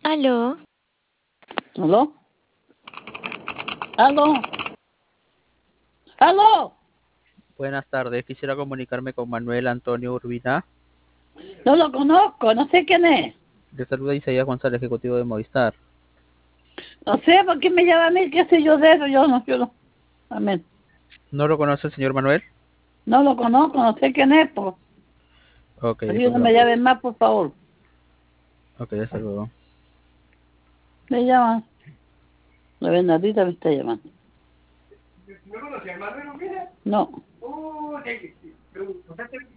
¿Aló? ¿Aló? ¿Aló? ¿Aló? Buenas tardes, quisiera comunicarme con Manuel Antonio Urbina. No lo conozco, no sé quién es. Le saluda Isaías González, ejecutivo de Movistar. No sé por qué me llama a mí, qué sé yo de eso, yo no. Amén. ¿No lo conoce el señor Manuel? No lo conozco, no sé quién es, pues. Ok, Así no me llamen más, por favor. ok, hasta luego. Me llaman. La Bernardita me está llamando. ¿No conocía a Manuel Urbina? No. Oh,